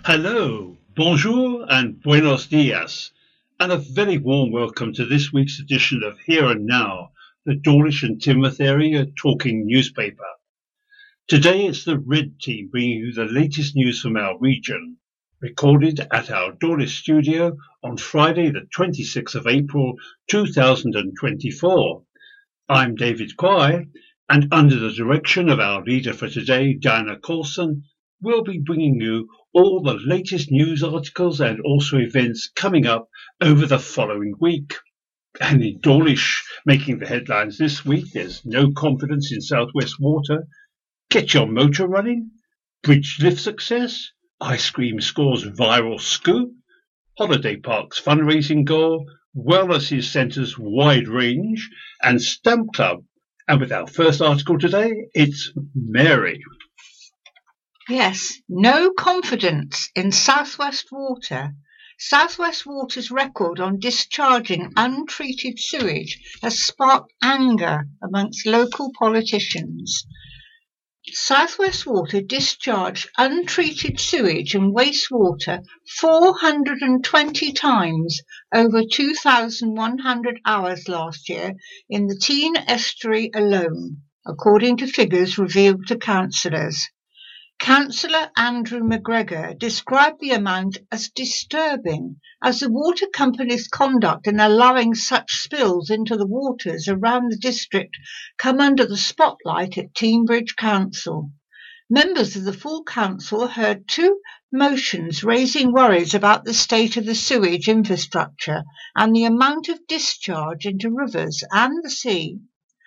Hello, bonjour, and buenos dias, and a very warm welcome to this week's edition of Here and Now, the Dawlish and Teignmouth area talking newspaper. Today it's the Red Team bringing you the latest news from our region, recorded at our Dawlish studio on Friday the 26th of April 2024. I'm David Quay, and under the direction of our leader for today, Diana Coulson, we'll be bringing you all the latest news articles and also events coming up over the following week. And in Dawlish, making the headlines this week, there's no confidence in South West Water, get your motor running, bridge lift success, ice cream scores viral scoop, holiday parks fundraising goal, wellness centres wide range, and Stamp Club. And with our first article today, it's Mary. Yes, no confidence in South West Water. South West Water's record on discharging untreated sewage has sparked anger amongst local politicians. South West Water discharged untreated sewage and wastewater 420 times over 2,100 hours last year in the Teign Estuary alone, according to figures revealed to councillors. Councillor Andrew McGregor described the amount as disturbing, as the water company's conduct in allowing such spills into the waters around the district come under the spotlight at Teignbridge Council. Members of the full council heard two motions raising worries about the state of the sewage infrastructure and the amount of discharge into rivers and the sea.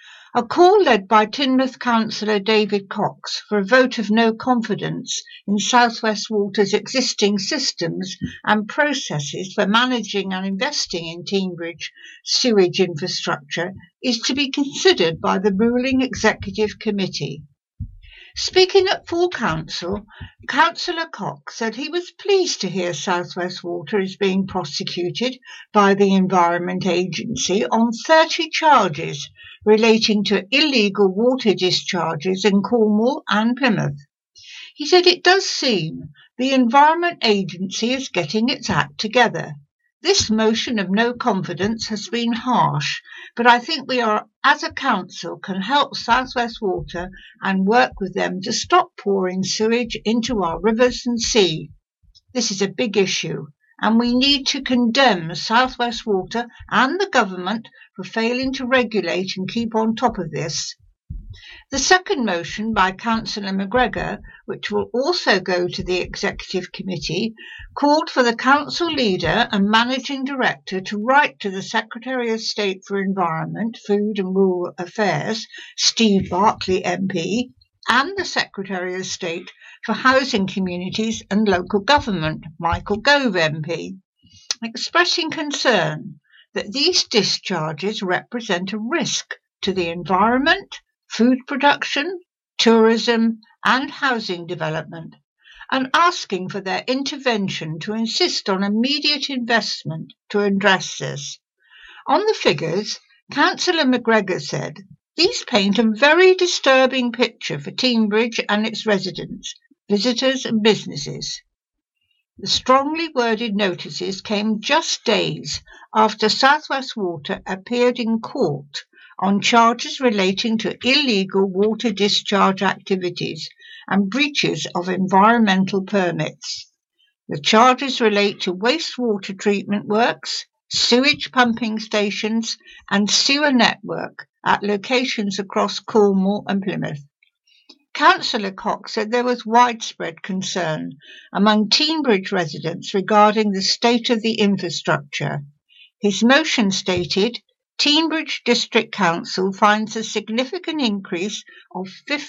A call led by Teignmouth councillor David Cox for a vote of no confidence in South West Water's existing systems and processes for managing and investing in Teignbridge sewage infrastructure is to be considered by the ruling executive committee. Speaking at full council, Councillor Cox said he was pleased to hear South West Water is being prosecuted by the Environment Agency on 30 charges relating to illegal water discharges in Cornwall and Plymouth. He said it does seem the Environment Agency is getting its act together. This motion of no confidence has been harsh, but I think we are, as a council, can help South West Water and work with them to stop pouring sewage into our rivers and sea. This is a big issue, and we need to condemn South West Water and the government for failing to regulate and keep on top of this. The second motion by Councillor McGregor, which will also go to the Executive Committee, called for the Council Leader and Managing Director to write to the Secretary of State for Environment, Food and Rural Affairs, Steve Barclay MP, and the Secretary of State for Housing Communities and Local Government, Michael Gove MP, expressing concern that these discharges represent a risk to the environment, food production, tourism and housing development, and asking for their intervention to insist on immediate investment to address this. On the figures, Councillor McGregor said, these paint a very disturbing picture for Teignbridge and its residents, visitors and businesses. The strongly worded notices came just days after South West Water appeared in court on charges relating to illegal water discharge activities and breaches of environmental permits. The charges relate to wastewater treatment works, sewage pumping stations and sewer network at locations across Cornwall and Plymouth. Councillor Cox said there was widespread concern among Teignbridge residents regarding the state of the infrastructure. His motion stated, Teignbridge District Council finds a significant increase of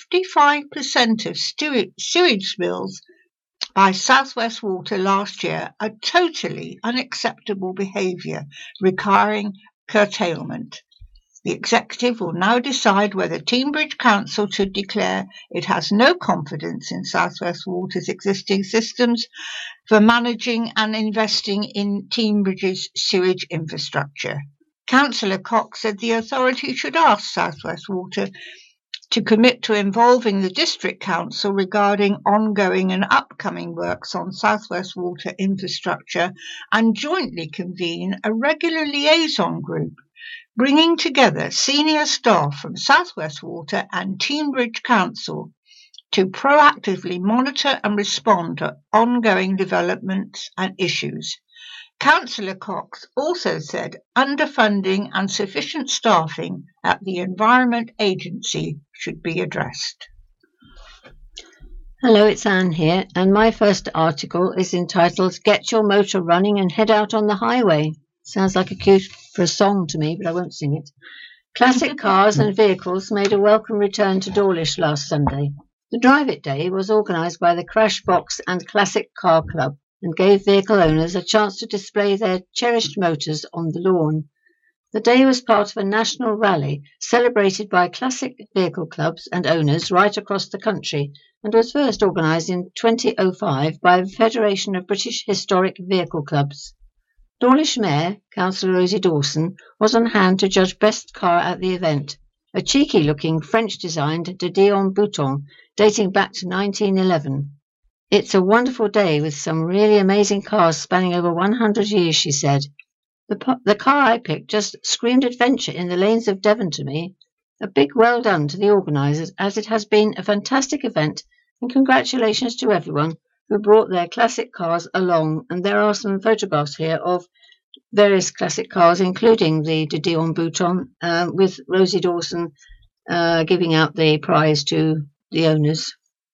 55% of sewage spills by South West Water last year a totally unacceptable behaviour requiring curtailment. The executive will now decide whether Teignbridge Council should declare it has no confidence in South West Water's existing systems for managing and investing in Teignbridge's sewage infrastructure. Councillor Cox said the authority should ask South West Water to commit to involving the District Council regarding ongoing and upcoming works on South West Water infrastructure and jointly convene a regular liaison group, bringing together senior staff from South West Water and Teignbridge Council to proactively monitor and respond to ongoing developments and issues. Councillor Cox also said underfunding and sufficient staffing at the Environment Agency should be addressed. Hello, it's Anne here, and my first article is entitled Get Your Motor Running and Head Out on the Highway. Sounds like a cue for a song to me, but I won't sing it. Classic cars and vehicles made a welcome return to Dawlish last Sunday. The Drive It Day was organised by the Crash Box and Classic Car Club and gave vehicle owners a chance to display their cherished motors on the lawn. The day was part of a national rally celebrated by classic vehicle clubs and owners right across the country and was first organised in 2005 by the Federation of British Historic Vehicle Clubs. Dawlish Mayor, Councillor Rosie Dawson, was on hand to judge best car at the event, a cheeky-looking French-designed De Dion Bouton dating back to 1911. It's a wonderful day with some really amazing cars spanning over 100 years, she said. The car I picked just screamed adventure in the lanes of Devon to me. A big well done to the organisers, as it has been a fantastic event, and congratulations to everyone who brought their classic cars along. And there are some photographs here of various classic cars, including the De Dion Bouton, with Rosie Dawson giving out the prize to the owners.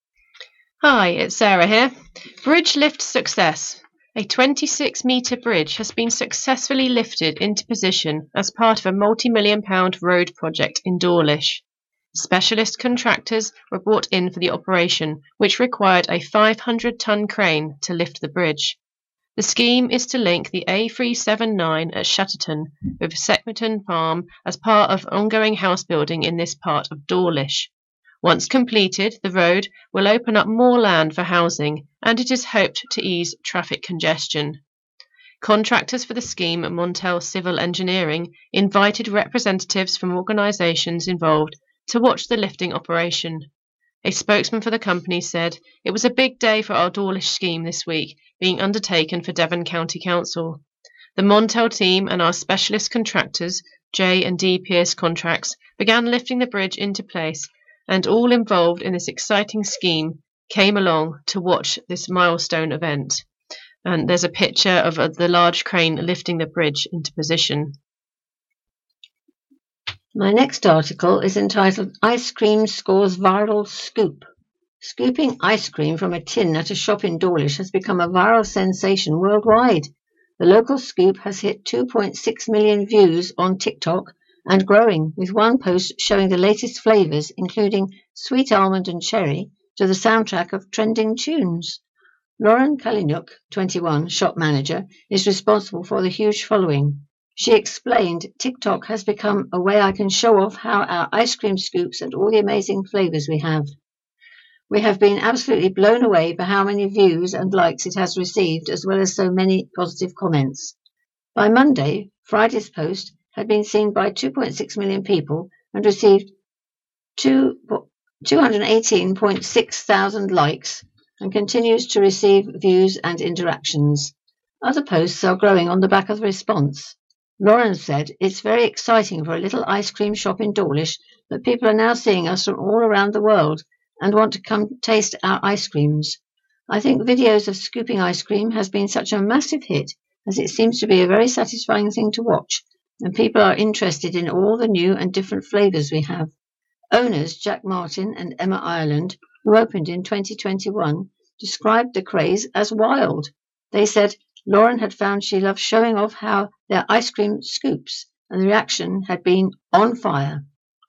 Hi, it's Sarah here. Bridge lift success. A 26-metre bridge has been successfully lifted into position as part of a multi-million-pound road project in Dawlish. Specialist contractors were brought in for the operation, which required a 500-ton crane to lift the bridge. The scheme is to link the A379 at Shutterton with Seckmerton Farm as part of ongoing house building in this part of Dawlish. Once completed, the road will open up more land for housing, and it is hoped to ease traffic congestion. Contractors for the scheme at Montel Civil Engineering invited representatives from organisations involved to watch the lifting operation. A spokesman for the company said, "It was a big day for our Dawlish scheme this week, being undertaken for Devon County Council. The Montel team and our specialist contractors, J and D Pierce Contracts, began lifting the bridge into place, and all involved in this exciting scheme came along to watch this milestone event." And there's a picture of the large crane lifting the bridge into position. My next article is entitled Ice Cream Scores Viral Scoop. Scooping ice cream from a tin at a shop in Dawlish has become a viral sensation worldwide. The local scoop has hit 2.6 million views on TikTok and growing, with one post showing the latest flavours, including sweet almond and cherry, to the soundtrack of trending tunes. Lauren Kalinuk, 21, shop manager, is responsible for the huge following. She explained, TikTok has become a way I can show off how our ice cream scoops and all the amazing flavours we have. We have been absolutely blown away by how many views and likes it has received, as well as so many positive comments. By Monday, Friday's post had been seen by 2.6 million people and received 218.6 thousand likes and continues to receive views and interactions. Other posts are growing on the back of the response. Lauren said, "It's very exciting for a little ice cream shop in Dawlish that people are now seeing us from all around the world and want to come taste our ice creams. I think videos of scooping ice cream has been such a massive hit, as it seems to be a very satisfying thing to watch, and people are interested in all the new and different flavours we have." Owners Jack Martin and Emma Ireland, who opened in 2021, described the craze as wild. They said Lauren had found she loved showing off how their ice cream scoops, and the reaction had been on fire.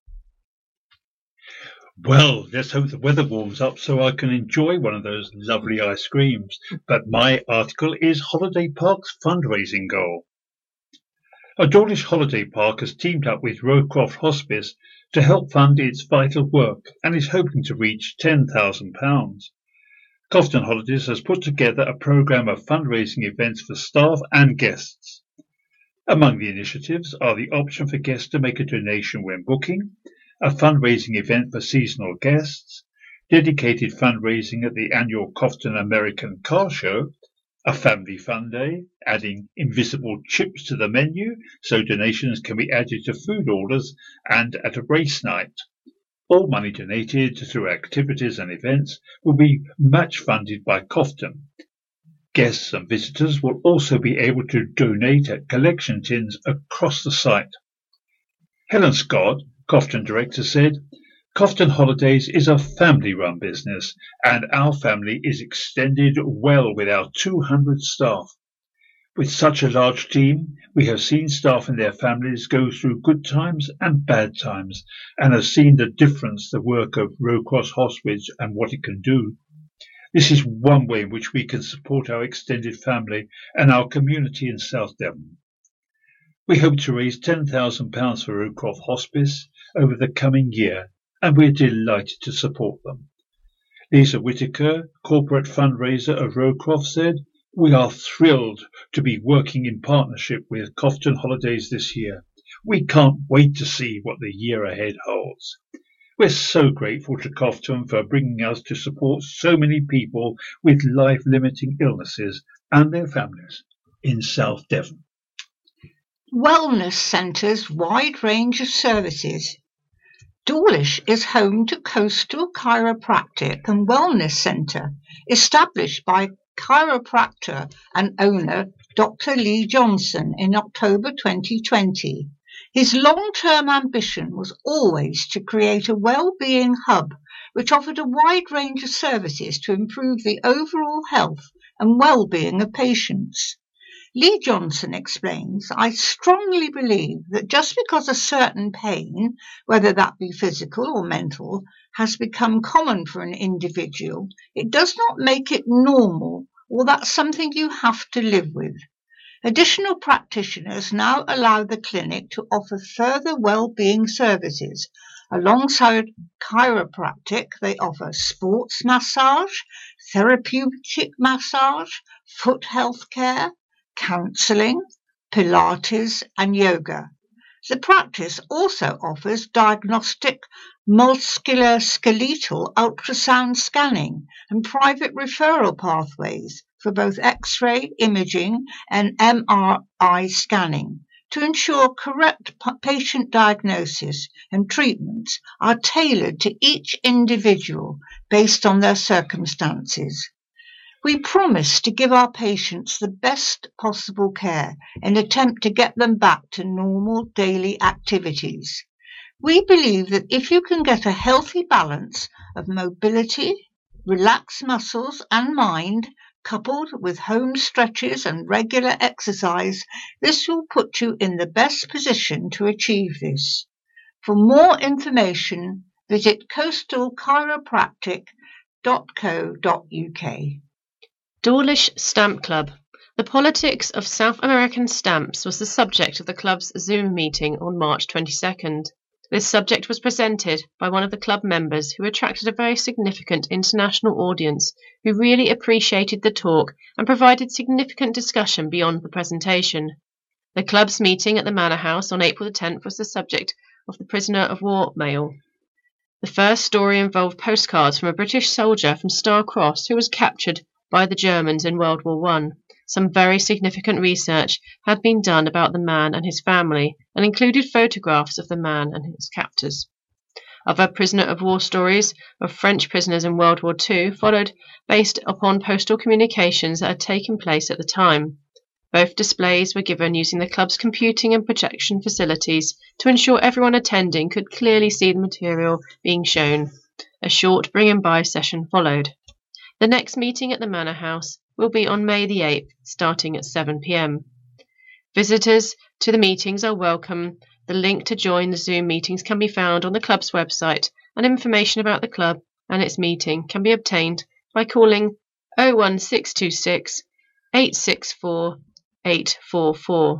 Well, let's hope the weather warms up so I can enjoy one of those lovely ice creams. But my article is Holiday Park's fundraising goal. A Dawlish holiday park has teamed up with Rowcroft Hospice to help fund its vital work and is hoping to reach £10,000. Cofton Holidays has put together a programme of fundraising events for staff and guests. Among the initiatives are the option for guests to make a donation when booking, a fundraising event for seasonal guests, dedicated fundraising at the annual Cofton American Car Show, a family fun day, adding invisible chips to the menu so donations can be added to food orders, and at a race night. All money donated through activities and events will be match funded by Cofton. Guests and visitors will also be able to donate at collection tins across the site. Helen Scott, Cofton director, said, Cofton Holidays is a family-run business, and our family is extended well with our 200 staff. With such a large team, we have seen staff and their families go through good times and bad times, and have seen the difference the work of Rowcross Hospice and what it can do. This is one way in which we can support our extended family and our community in South Devon. We hope to raise £10,000 for Rowcroft Hospice over the coming year, and we're delighted to support them. Lisa Whitaker, corporate fundraiser of Rowcroft, said, We are thrilled to be working in partnership with Cofton Holidays this year. We can't wait to see what the year ahead holds. We're so grateful to Cofton for bringing us to support so many people with life-limiting illnesses and their families in South Devon. Wellness Centre's wide range of services. Dawlish is home to Coastal Chiropractic and Wellness Centre, established by chiropractor and owner Dr. Lee Johnson in October 2020. His long-term ambition was always to create a well-being hub which offered a wide range of services to improve the overall health and well-being of patients. Lee Johnson explains, I strongly believe that just because a certain pain, whether that be physical or mental, has become common for an individual, it does not make it normal, or that's something you have to live with. Additional practitioners now allow the clinic to offer further well-being services. Alongside chiropractic, they offer sports massage, therapeutic massage, foot health care, counselling, Pilates and yoga. The practice also offers diagnostic musculoskeletal ultrasound scanning and private referral pathways for both X-ray imaging and MRI scanning to ensure correct patient diagnosis and treatments are tailored to each individual based on their circumstances. We promise to give our patients the best possible care in an attempt to get them back to normal daily activities. We believe that if you can get a healthy balance of mobility, relaxed muscles and mind, coupled with home stretches and regular exercise, this will put you in the best position to achieve this. For more information, visit coastalchiropractic.co.uk. Dawlish Stamp Club. The politics of South American stamps was the subject of the club's Zoom meeting on March 22nd. This subject was presented by one of the club members who attracted a very significant international audience who really appreciated the talk and provided significant discussion beyond the presentation. The club's meeting at the Manor House on April the 10th was the subject of the prisoner of war mail. The first story involved postcards from a British soldier from Star Cross who was captured by the Germans in World War I. Some very significant research had been done about the man and his family and included photographs of the man and his captors. Other prisoner of war stories of French prisoners in World War II followed based upon postal communications that had taken place at the time. Both displays were given using the club's computing and projection facilities to ensure everyone attending could clearly see the material being shown. A short bring-and-buy session followed. The next meeting at the Manor House will be on May the 8th, starting at 7 p.m. Visitors to the meetings are welcome. The link to join the Zoom meetings can be found on the club's website, and information about the club and its meeting can be obtained by calling 01626 864 844.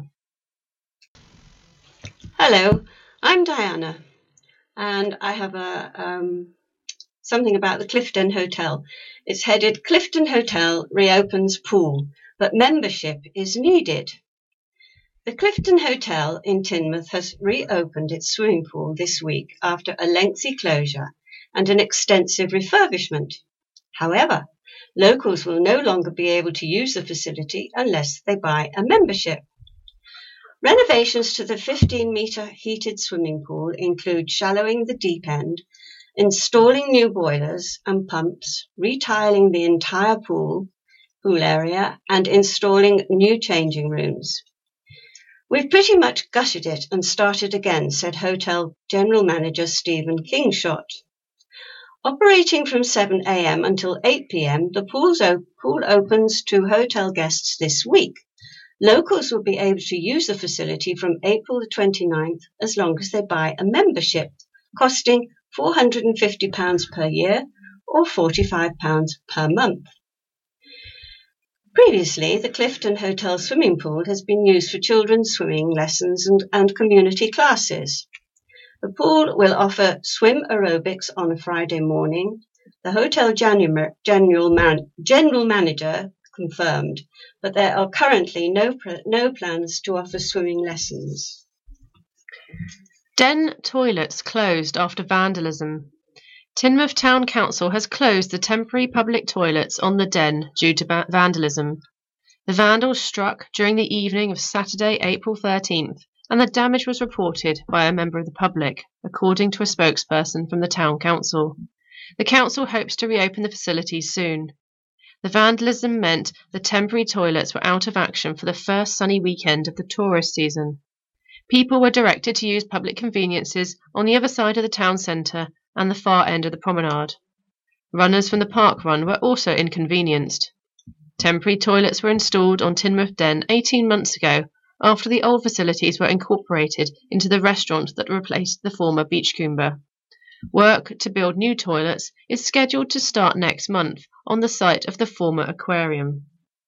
Hello, I'm Diana, and I have something about the Clifton Hotel. It's headed Clifton Hotel reopens pool, but membership is needed. The Clifton Hotel in Teignmouth has reopened its swimming pool this week after a lengthy closure and an extensive refurbishment. However, locals will no longer be able to use the facility unless they buy a membership. Renovations to the 15-metre heated swimming pool include shallowing the deep end, installing new boilers and pumps, retiling the entire pool area, and installing new changing rooms. We've pretty much gutted it and started again, said Hotel General Manager Stephen Kingshott. Operating from 7 a.m. until 8 p.m., the pool opens to hotel guests this week. Locals will be able to use the facility from April the 29th as long as they buy a membership, costing £450 per year or £45 per month. Previously, the Clifton Hotel swimming pool has been used for children's swimming lessons and community classes. The pool will offer swim aerobics on a Friday morning. The hotel general manager confirmed, but there are currently no plans to offer swimming lessons. Den toilets closed after vandalism. Teignmouth Town Council has closed the temporary public toilets on the Den due to vandalism. The vandals struck during the evening of Saturday, April 13th, and the damage was reported by a member of the public, according to a spokesperson from the Town Council. The council hopes to reopen the facilities soon. The vandalism meant the temporary toilets were out of action for the first sunny weekend of the tourist season. People were directed to use public conveniences on the other side of the town centre and the far end of the promenade. Runners from the park run were also inconvenienced. Temporary toilets were installed on Teignmouth Den 18 months ago after the old facilities were incorporated into the restaurant that replaced the former Beachcomber. Work to build new toilets is scheduled to start next month on the site of the former aquarium.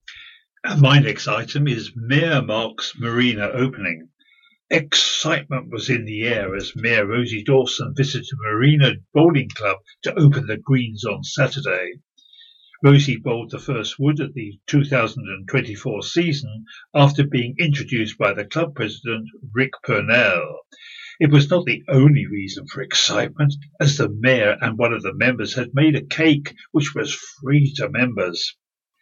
My next item is Mayor Mark's Marina opening. Excitement was in the air as Mayor Rosie Dawson visited Marina Bowling Club to open the greens on Saturday. Rosie bowled the first wood at the 2024 season after being introduced by the club president, Rick Purnell. It was not the only reason for excitement, as the mayor and one of the members had made a cake which was free to members.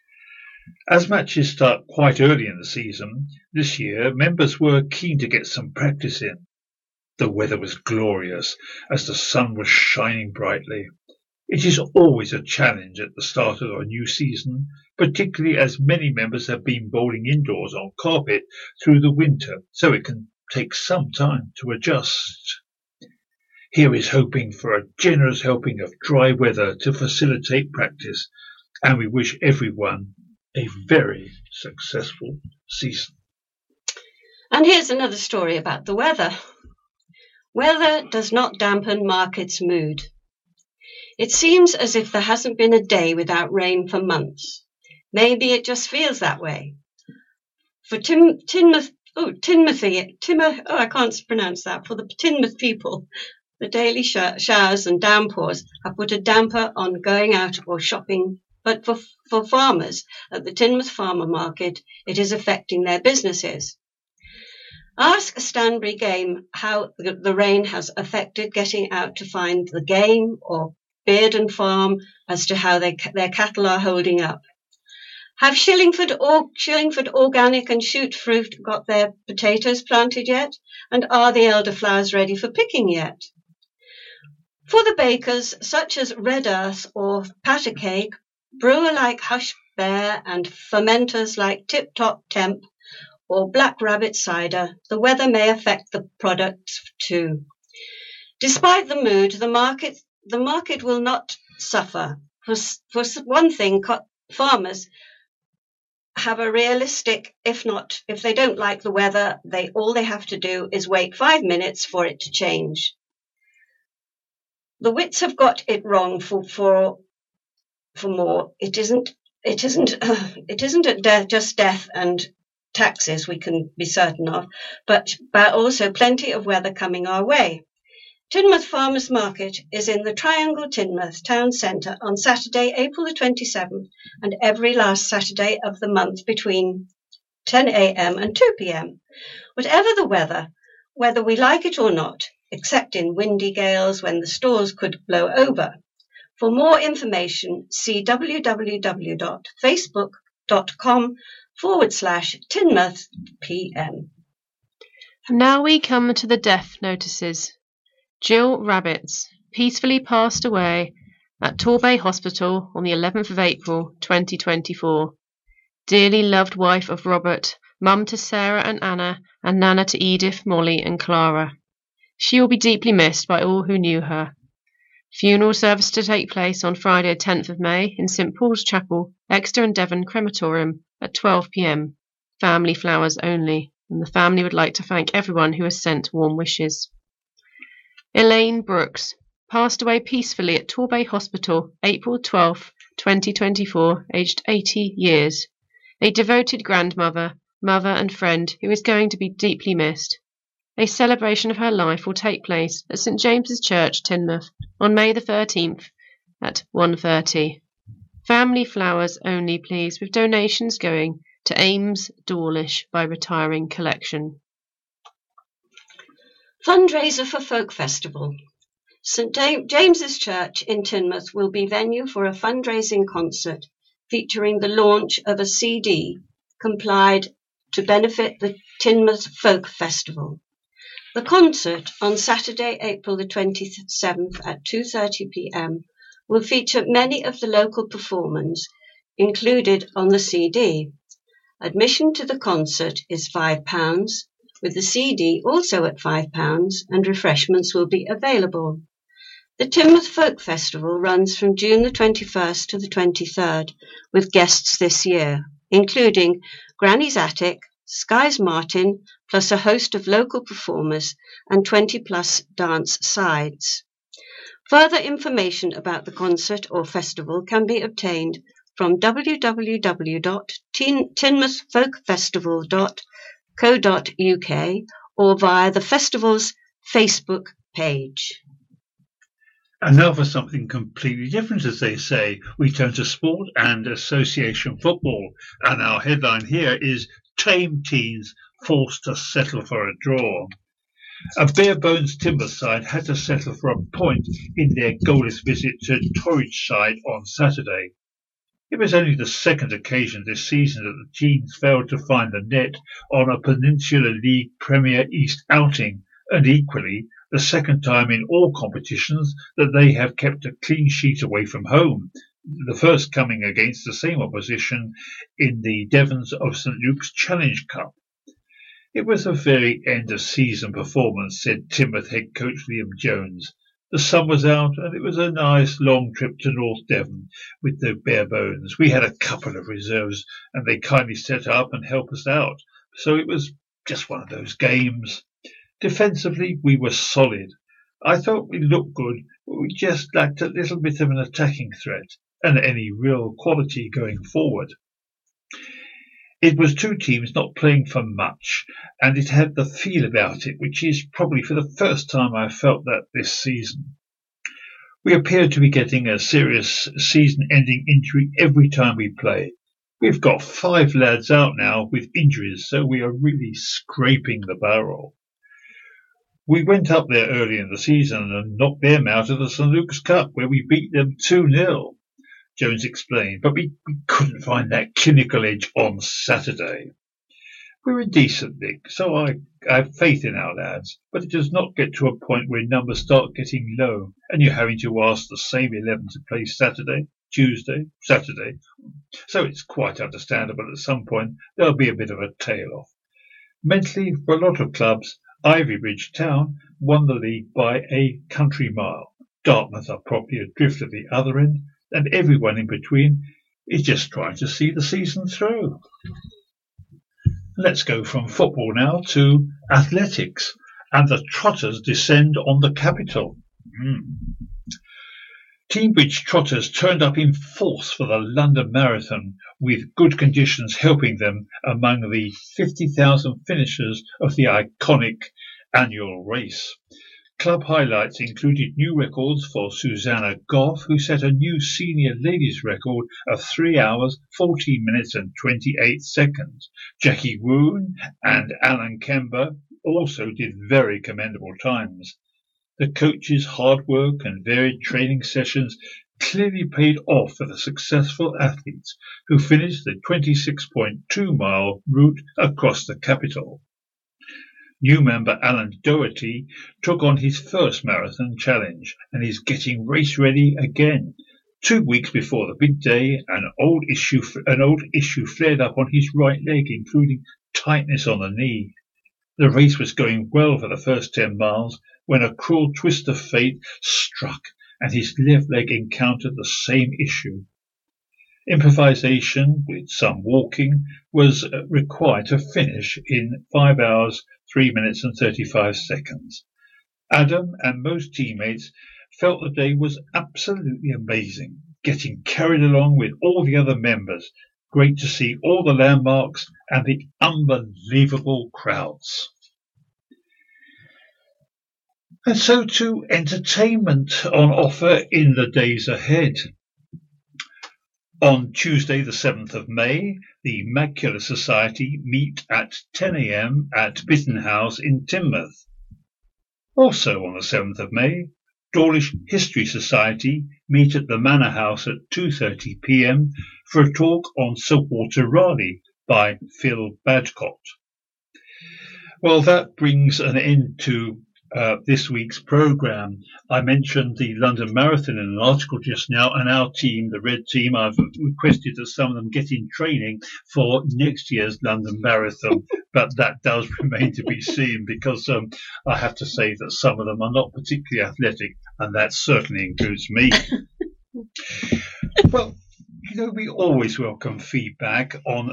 As matches start quite early in the season, this year members were keen to get some practice in. The weather was glorious, as the sun was shining brightly. It is always a challenge at the start of a new season, particularly as many members have been bowling indoors on carpet through the winter, so it can take some time to adjust. Here is hoping for a generous helping of dry weather to facilitate practice, and we wish everyone a very successful season. And here's another story about the weather. Weather does not dampen market's mood. It seems as if there hasn't been a day without rain for months. Maybe it just feels that way. For Teignmouth people, the daily showers and downpours have put a damper on going out or shopping, but for farmers at the Teignmouth Farmer Market, it is affecting their businesses. Ask Stanbury Game how the rain has affected getting out to find the game, or Bearden Farm as to how their cattle are holding up. Have Shillingford Organic and Shoot Fruit got their potatoes planted yet? And are the elderflowers ready for picking yet? For the bakers, such as Red Earth or Patter Cake, brewer like Hush Bear, and fermenters like Tip Top Temp or Black Rabbit Cider, the weather may affect the products too. Despite the mood, the market will not suffer. For one thing, farmers have a realistic, if they don't like the weather, all they have to do is wait 5 minutes for it to change. The wits have got it wrong for more. It isn't just death and taxes we can be certain of, but also plenty of weather coming our way. Teignmouth Farmers Market is in the Triangle Teignmouth Town Centre on Saturday, April the 27th, and every last Saturday of the month between 10 a.m. and 2 p.m. Whatever the weather, whether we like it or not, except in windy gales when the stores could blow over. For more information, see www.facebook.com/Teignmouth Now we come to the death notices. Jill Rabbits peacefully passed away at Torbay Hospital on the 11th of April 2024. Dearly loved wife of Robert, mum to Sarah and Anna, and nana to Edith, Molly and Clara. She will be deeply missed by all who knew her. Funeral service to take place on Friday 10th of May in St Paul's Chapel, Exeter and Devon Crematorium at 12 p.m. Family flowers only, and the family would like to thank everyone who has sent warm wishes. Elaine Brooks passed away peacefully at Torbay Hospital, April 12, 2024, aged 80 years. A devoted grandmother, mother and friend who is going to be deeply missed. A celebration of her life will take place at St James's Church, Teignmouth, on May the 13th at 1:30. Family flowers only, please, with donations going to Ames Dawlish by Retiring Collection. Fundraiser for Folk Festival. St James's Church in Teignmouth will be venue for a fundraising concert featuring the launch of a CD compiled to benefit the Teignmouth Folk Festival. The concert on Saturday, April the 27th at 2:30 p.m. will feature many of the local performers included on the CD. Admission to the concert is £5, with the CD also at £5, and refreshments will be available. The Teignmouth Folk Festival runs from June the 21st to the 23rd, with guests this year, including Granny's Attic, Skies Martin, plus a host of local performers and 20-plus dance sides. Further information about the concert or festival can be obtained from www.teignmouthfolkfestival.co.uk or via the festival's Facebook page. And now for something completely different, as they say. We turn to sport and association football. And our headline here is Tame Teens Forced to Settle for a Draw. A bare-bones Teignmouth side had to settle for a point in their goalless visit to Torridge side on Saturday. It was only the second occasion this season that the teens failed to find the net on a Peninsula League Premier East outing, and equally the second time in all competitions that they have kept a clean sheet away from home, the first coming against the same opposition in the Devons of St Luke's Challenge Cup. It was a very end-of-season performance, said Teignmouth head coach Liam Jones. The sun was out and it was a nice long trip to North Devon with the bare bones. We had a couple of reserves and they kindly set up and helped us out, so it was just one of those games. Defensively, we were solid. I thought we looked good, but we just lacked a little bit of an attacking threat and any real quality going forward. It was two teams not playing for much, and it had the feel about it, which is probably for the first time I felt that this season. We appeared to be getting a serious season-ending injury every time we play. We've got 5 lads out now with injuries, so we are really scraping the barrel. We went up there early in the season and knocked them out of the St Luke's Cup, where we beat them 2-0. Jones explained, but we couldn't find that clinical edge on Saturday. We're a decent league, so I have faith in our lads, but it does not get to a point where numbers start getting low and you're having to ask the same 11 to play Saturday, Tuesday, Saturday. So it's quite understandable at some point there'll be a bit of a tail-off. Mentally, for a lot of clubs, Ivybridge Town won the league by a country mile. Dartmouth are probably adrift at the other end, and everyone in between is just trying to see the season through. Let's go from football now to athletics, and the Trotters descend on the capital. Teambridge Trotters turned up in force for the London Marathon, with good conditions helping them among the 50,000 finishers of the iconic annual race. Club highlights included new records for Susanna Goff, who set a new senior ladies record of 3 hours, 14 minutes and 28 seconds. Jackie Woon and Alan Kember also did very commendable times. The coaches' hard work and varied training sessions clearly paid off for the successful athletes who finished the 26.2-mile route across the capital. New member Alan Doherty took on his first marathon challenge and is getting race ready again. 2 weeks before the big day, an old issue flared up on his right leg, including tightness on the knee. The race was going well for the first 10 miles when a cruel twist of fate struck and his left leg encountered the same issue. Improvisation with some walking was required to finish in 5 hours, 3 minutes and 35 seconds. Adam and most teammates felt the day was absolutely amazing, getting carried along with all the other members. Great to see all the landmarks and the unbelievable crowds. And so to entertainment on offer in the days ahead. On Tuesday, the 7th of May, the Macular Society meet at 10 a.m. at Bitten House in Teignmouth. Also on the 7th of May, Dawlish History Society meet at the Manor House at 2:30 p.m. for a talk on Sir Walter Raleigh by Phil Badcott. Well, that brings an end to this week's programme. I mentioned the London Marathon in an article just now, and our team, the Red Team, I've requested that some of them get in training for next year's London Marathon, but that does remain to be seen because I have to say that some of them are not particularly athletic, and that certainly includes me. Well, we always welcome feedback on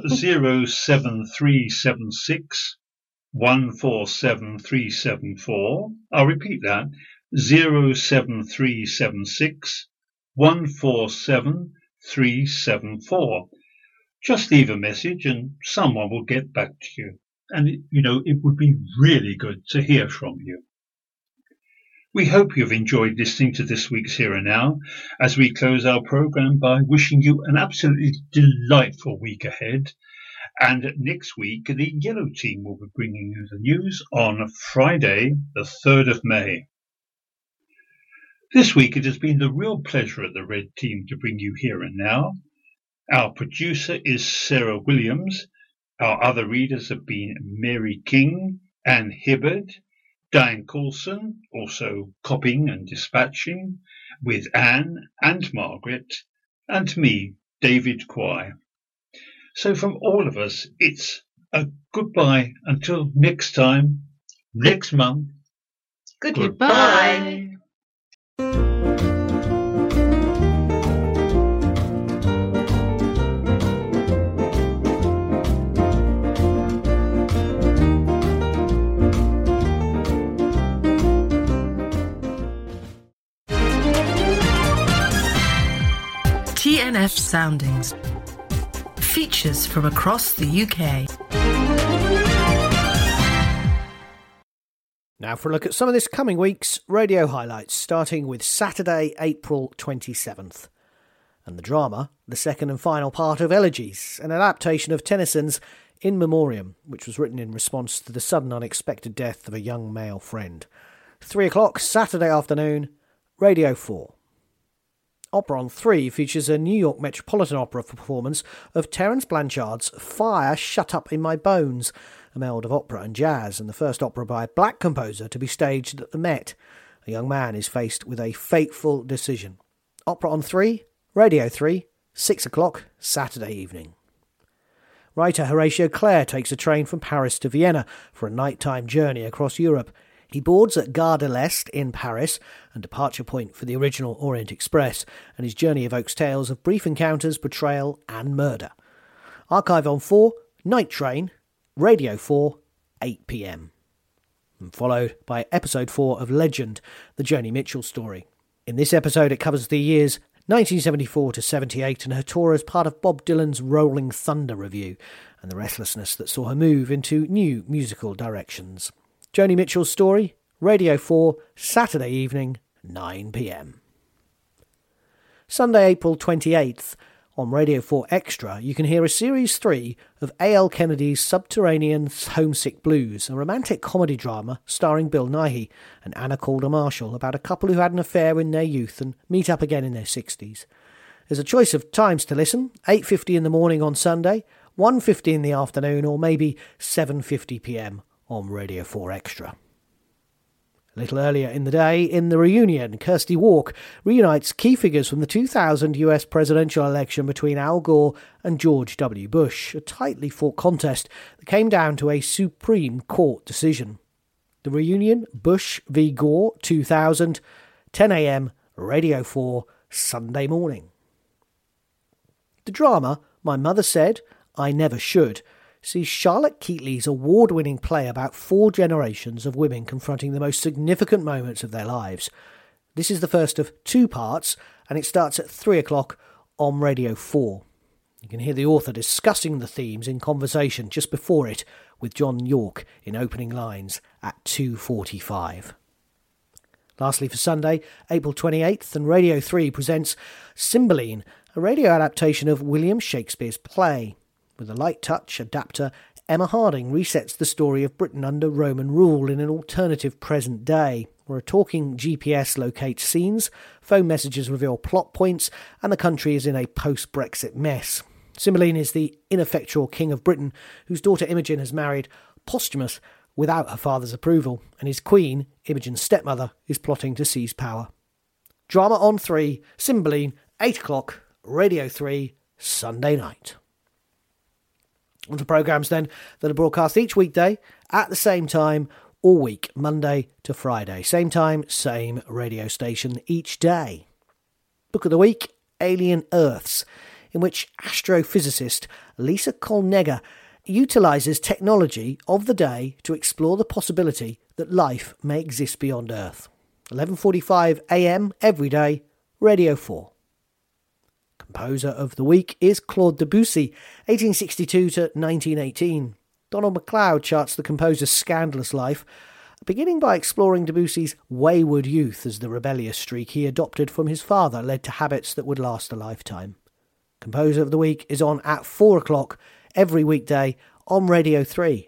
07376 147374. I'll repeat that, 07376 147374. Just leave a message and someone will get back to you. And, it would be really good to hear from you. We hope you've enjoyed listening to this week's Here and Now as we close our programme by wishing you an absolutely delightful week ahead. And next week, the Yellow Team will be bringing you the news on Friday, the 3rd of May. This week, it has been the real pleasure at the Red Team to bring you Here and Now. Our producer is Sarah Williams. Our other readers have been Mary King, Anne Hibbard, Diane Coulson, also copying and dispatching, with Anne and Margaret, and me, David Quay. So from all of us, it's a goodbye until next time, next month. Goodbye. TNF Soundings. Features from across the UK. Now for a look at some of this coming week's radio highlights, starting with Saturday, April 27th. And the drama, the second and final part of Elegies, an adaptation of Tennyson's In Memoriam, which was written in response to the sudden unexpected death of a young male friend. 3 o'clock, Saturday afternoon, Radio 4. Opera on 3 features a New York Metropolitan Opera performance of Terence Blanchard's Fire Shut Up in My Bones, a meld of opera and jazz, and the first opera by a black composer to be staged at the Met. A young man is faced with a fateful decision. Opera on 3, Radio 3, 6 o'clock, Saturday evening. Writer Horatio Clare takes a train from Paris to Vienna for a nighttime journey across Europe. He boards at Gare de l'Est in Paris, a departure point for the original Orient Express, and his journey evokes tales of brief encounters, betrayal and murder. Archive on 4, Night Train, Radio 4, 8 p.m. And followed by Episode 4 of Legend, the Joni Mitchell story. In this episode it covers the years 1974 to 78 and her tour as part of Bob Dylan's Rolling Thunder review, and the restlessness that saw her move into new musical directions. Joni Mitchell's story, Radio 4, Saturday evening, 9 p.m. Sunday, April 28th, on Radio 4 Extra, you can hear a Series 3 of A.L. Kennedy's Subterranean Homesick Blues, a romantic comedy drama starring Bill Nighy and Anna Calder Marshall about a couple who had an affair in their youth and meet up again in their 60s. There's a choice of times to listen, 8:50 in the morning on Sunday, 1:50 in the afternoon, or maybe 7:50 p.m. on Radio 4 Extra. A little earlier in the day, in The Reunion, Kirsty Walk reunites key figures from the 2000 US presidential election between Al Gore and George W. Bush, a tightly fought contest that came down to a Supreme Court decision. The Reunion, Bush v. Gore, 2000, 10 a.m, Radio 4, Sunday morning. The drama, My Mother Said, I Never Should, sees Charlotte Keatley's award-winning play about 4 generations of women confronting the most significant moments of their lives. This is the first of 2 parts, and it starts at 3 o'clock on Radio 4. You can hear the author discussing the themes in conversation just before it with John York in opening lines at 2:45. Lastly for Sunday, April 28th, and Radio 3 presents Cymbeline, a radio adaptation of William Shakespeare's play. With a light touch adapter, Emma Harding resets the story of Britain under Roman rule in an alternative present day, where a talking GPS locates scenes, phone messages reveal plot points, and the country is in a post-Brexit mess. Cymbeline is the ineffectual King of Britain, whose daughter Imogen has married Posthumus without her father's approval, and his queen, Imogen's stepmother, is plotting to seize power. Drama on 3, Cymbeline, 8 o'clock, Radio 3, Sunday night. On to programmes then that are broadcast each weekday at the same time all week, Monday to Friday. Same time, same radio station each day. Book of the week, Alien Earths, in which astrophysicist Lisa Kolnegger utilises technology of the day to explore the possibility that life may exist beyond Earth. 11:45 a.m. every day, Radio 4. Composer of the week is Claude Debussy, 1862 to 1918. Donald MacLeod charts the composer's scandalous life, beginning by exploring Debussy's wayward youth as the rebellious streak he adopted from his father led to habits that would last a lifetime. Composer of the week is on at 4 o'clock every weekday on Radio 3.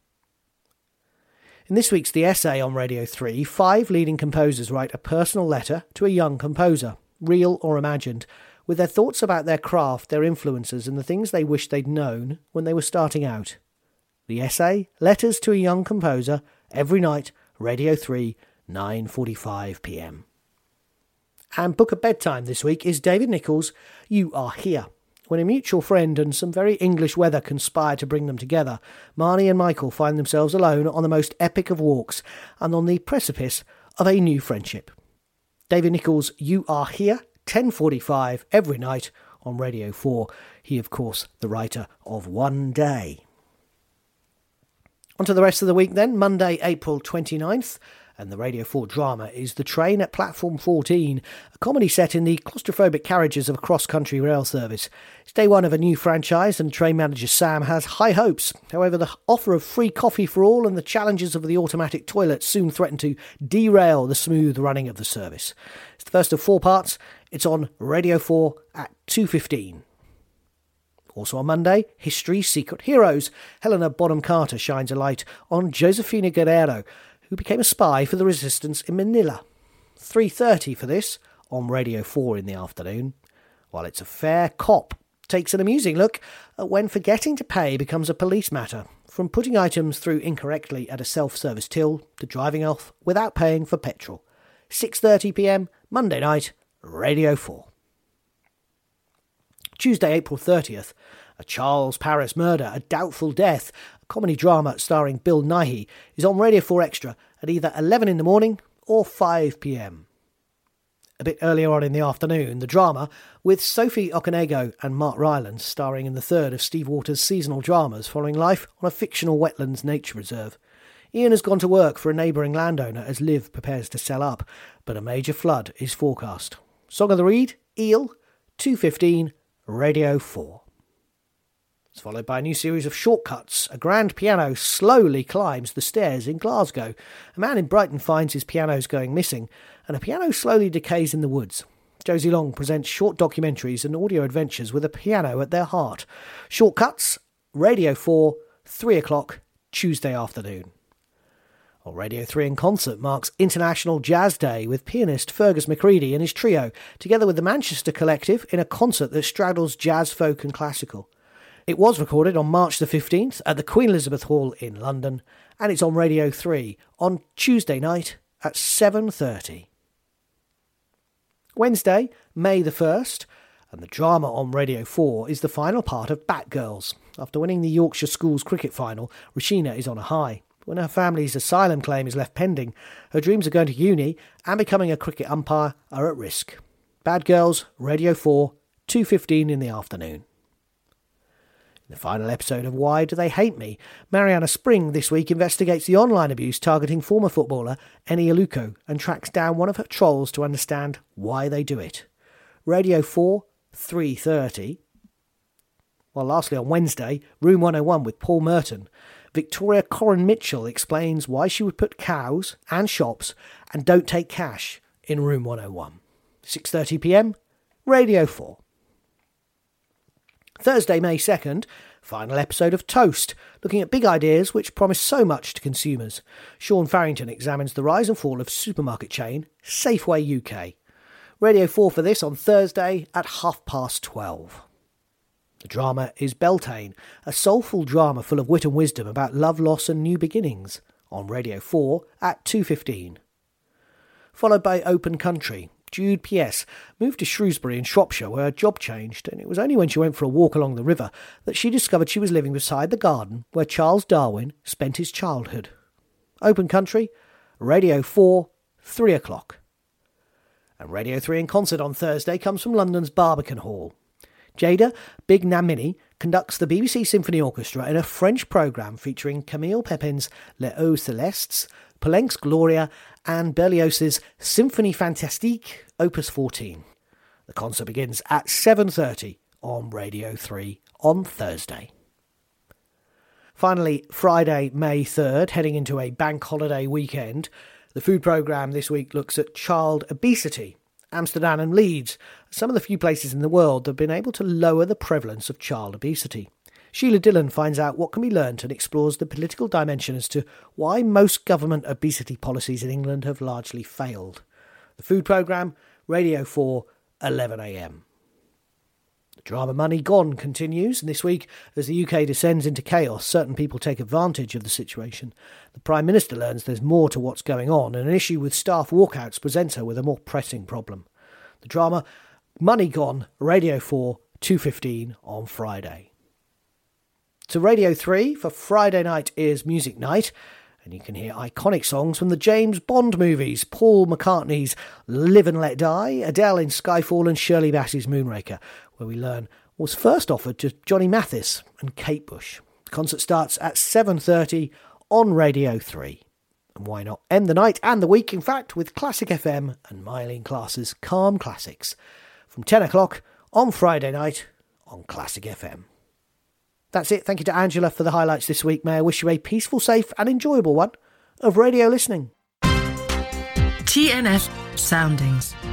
In this week's The Essay on Radio 3, 5 leading composers write a personal letter to a young composer, real or imagined, with their thoughts about their craft, their influences, and the things they wished they'd known when they were starting out. The Essay, Letters to a Young Composer, every night, Radio 3, 9:45 p.m. And Book of Bedtime this week is David Nicholls' You Are Here. When a mutual friend and some very English weather conspire to bring them together, Marnie and Michael find themselves alone on the most epic of walks and on the precipice of a new friendship. David Nicholls' You Are Here, 10:45 every night on Radio 4. He, of course, the writer of One Day. On to the rest of the week then. Monday, April 29th, and the Radio 4 drama is The Train at Platform 14, a comedy set in the claustrophobic carriages of a cross-country rail service. It's day one of a new franchise, and train manager Sam has high hopes. However, the offer of free coffee for all and the challenges of the automatic toilet soon threaten to derail the smooth running of the service. It's the first of 4 parts. It's on Radio 4 at 2:15. Also on Monday, History's Secret Heroes. Helena Bonham Carter shines a light on Josefina Guerrero, who became a spy for the resistance in Manila. 3:30 for this on Radio 4 in the afternoon. While It's a Fair Cop takes an amusing look at when forgetting to pay becomes a police matter, from putting items through incorrectly at a self-service till to driving off without paying for petrol. 6:30 p.m, Monday night, Radio 4. Tuesday, April 30th, A Charles Paris Murder, A Doubtful Death, a comedy drama starring Bill Nighy, is on Radio 4 Extra at either 11 in the morning or 5 p.m. A bit earlier on in the afternoon, the drama, with Sophie Okonego and Mark Rylance starring in the third of Steve Waters' seasonal dramas following life on a fictional wetlands nature reserve. Ian has gone to work for a neighbouring landowner as Liv prepares to sell up, but a major flood is forecast. Song of the Reed, Eel, 2:15, Radio 4. It's followed by a new series of Shortcuts. A grand piano slowly climbs the stairs in Glasgow. A man in Brighton finds his pianos going missing, and a piano slowly decays in the woods. Josie Long presents short documentaries and audio adventures with a piano at their heart. Shortcuts, Radio 4, 3 o'clock, Tuesday afternoon. On Radio 3 in Concert marks International Jazz Day with pianist Fergus McCready and his trio, together with the Manchester Collective in a concert that straddles jazz, folk and classical. It was recorded on March the 15th at the Queen Elizabeth Hall in London, and it's on Radio 3 on Tuesday night at 7:30. Wednesday, May the 1st, and the drama on Radio 4 is the final part of Batgirls. After winning the Yorkshire Schools cricket final, Rashina is on a high. When her family's asylum claim is left pending, her dreams of going to uni and becoming a cricket umpire are at risk. Batgirls, Radio 4, 2:15 in the afternoon. In the final episode of Why Do They Hate Me, Mariana Spring this week investigates the online abuse targeting former footballer Eni Aluko and tracks down one of her trolls to understand why they do it. Radio 4, 3:30. While lastly on Wednesday, Room 101 with Paul Merton. Victoria Corrin Mitchell explains why she would put cows and shops and don't take cash in Room 101. 6:30pm, Radio 4. Thursday, May 2nd, final episode of Toast, looking at big ideas which promise so much to consumers. Sean Farrington examines the rise and fall of supermarket chain Safeway UK. Radio 4 for this on Thursday at 12:30. The drama is Beltane, a soulful drama full of wit and wisdom about love, loss and new beginnings, on Radio 4 at 2:15. Followed by Open Country. Jude P.S. moved to Shrewsbury in Shropshire where her job changed, and it was only when she went for a walk along the river that she discovered she was living beside the garden where Charles Darwin spent his childhood. Open Country, Radio 4, 3 o'clock. And Radio 3 in Concert on Thursday comes from London's Barbican Hall. Jada Big Namini conducts the BBC Symphony Orchestra in a French programme featuring Camille Pepin's Les Eaux Célestes, Poulenc's Gloria and Berlioz's Symphonie Fantastique, Opus 14. The concert begins at 7:30 on Radio 3 on Thursday. Finally, Friday, May 3rd, heading into a bank holiday weekend, the food programme this week looks at child obesity. Amsterdam and Leeds are some of the few places in the world that have been able to lower the prevalence of child obesity. Sheila Dillon finds out what can be learnt and explores the political dimension as to why most government obesity policies in England have largely failed. The food programme, Radio 4, 11am. The drama Money Gone continues, and this week, as the UK descends into chaos, certain people take advantage of the situation. The Prime Minister learns there's more to what's going on, and an issue with staff walkouts presents her with a more pressing problem. The drama Money Gone, Radio 4, 2:15 on Friday. To Radio 3 for Friday night is Music Night, and you can hear iconic songs from the James Bond movies, Paul McCartney's Live and Let Die, Adele in Skyfall and Shirley Bassey's Moonraker, where we learn was first offered to Johnny Mathis and Kate Bush. The concert starts at 7:30 on Radio 3. And why not end the night and the week, in fact, with Classic FM and Myleene Klass's Calm Classics from 10 o'clock on Friday night on Classic FM. That's it. Thank you to Angela for the highlights this week. May I wish you a peaceful, safe and enjoyable one of radio listening. TNF Soundings.